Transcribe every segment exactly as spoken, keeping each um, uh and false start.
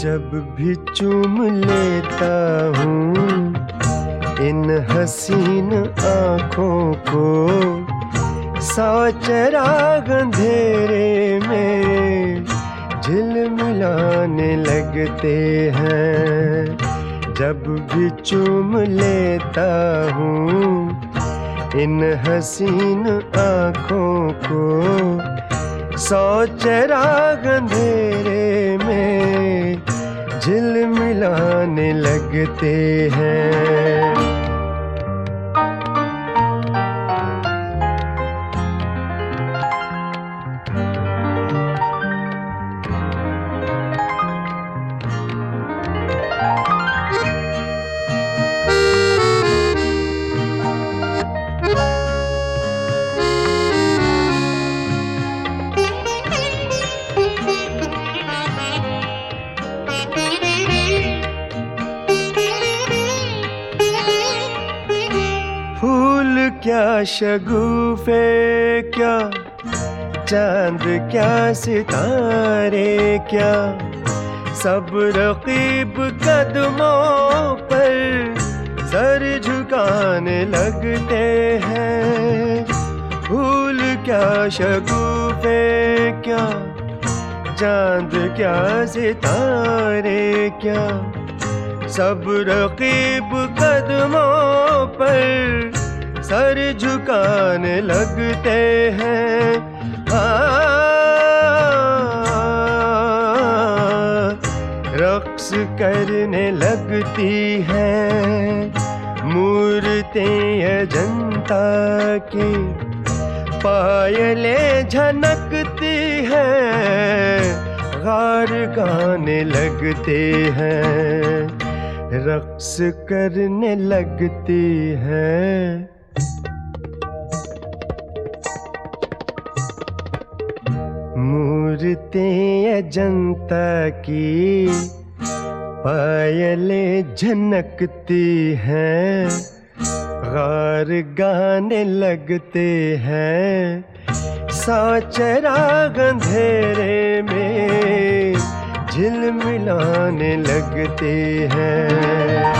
जब भी चूम लेता हूँ इन हसीन आँखों को, सौ चिराग अंधेरे में झिलमिलाने लगते हैं। जब भी चूम लेता हूँ इन हसीन आँखों को, सौ चिराग अंधेरे में झिलमिलाने लगते हैं। क्या शगुफे क्या चांद क्या सितारे क्या, सब रकीब कदमों पर सर झुकाने लगते हैं। फूल क्या शगुफे क्या चांद क्या सितारे क्या, सब रकीब कदमों पर सर झुकाने लगते हैं। रक्स करने लगती हैं मूर्तें अजंता की, पायलें झनकती हैं, गार गाने लगते हैं, रक्स करने लगती हैं। मूर्तें अजंता की पायलें झनकती हैं, गार गाने लगते हैं, सौ चिराग अंधेरे में झिलमिलाने लगते हैं।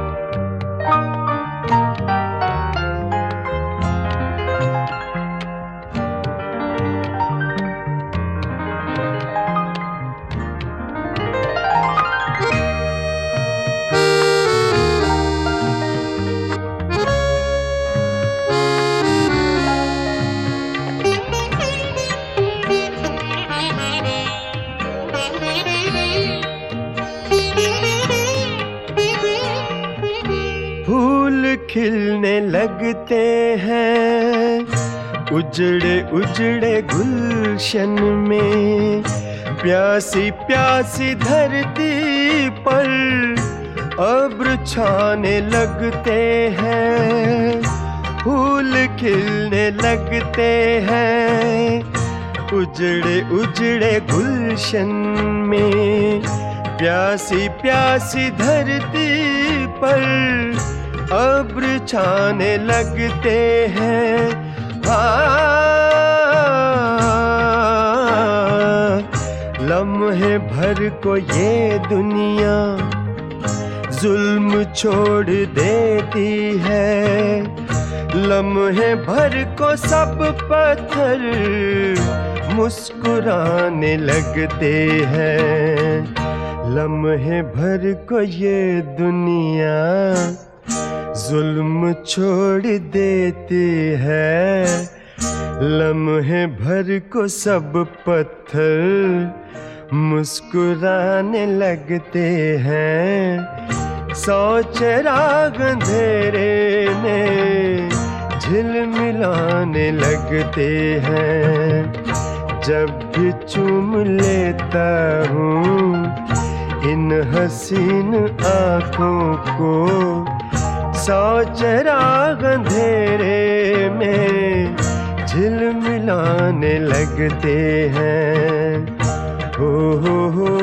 खिलने लगते हैं उजड़े उजड़े गुलशन में, प्यासी प्यासी धरती पर अब्र छाने लगते हैं। फूल खिलने लगते हैं उजड़े उजड़े गुलशन में, प्यासी प्यासी धरती पर अब्र छाने लगते हैं। लम्हे भर को ये दुनिया जुल्म छोड़ देती है, लम्हे भर को सब पत्थर मुस्कुराने लगते हैं। लम्हे भर को ये दुनिया जुल्म छोड़ देती है, लम्हे भर को सब पत्थर मुस्कुराने लगते हैं। सौ चिराग अंधेरे में झिलमिलाने लगते हैं। जब भी चूम लेता हूँ इन हसीन आँखों को, सौ चिराग अंधेरे में झिलमिलाने लगते हैं। हो हो हो